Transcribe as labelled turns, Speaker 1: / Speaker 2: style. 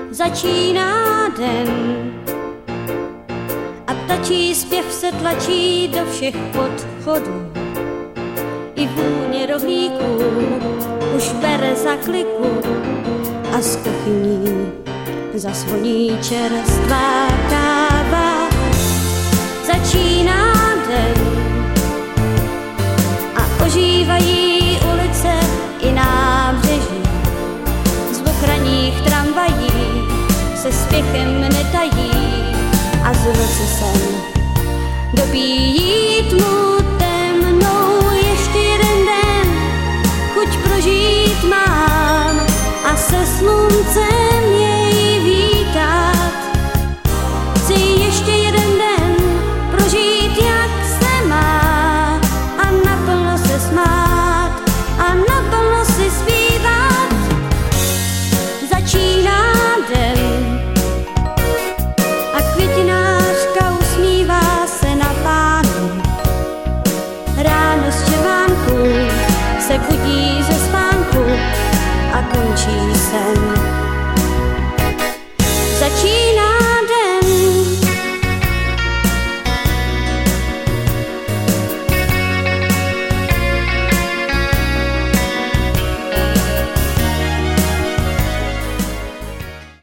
Speaker 1: Začíná den a ptačí zpěv se tlačí do všech podchodů. I vůně rohlíků už bere za kliku a z kuchyní zazvoní čerstvá káva. Začíná den a ožívají ulice i nábřeží. Zvuk ranních tramvají se spěchem netají a z noci sen dobíjí tmu temnou. Ještě jeden den chuť prožít mám a se sluncem jej vítat. Chci ještě jeden den prožít, jak se má a naplno se smát a naplno si zpívat. Začíná den a květinářka usmívá se na pánu. Ráno z červánku se budí ze spánku a končí sen.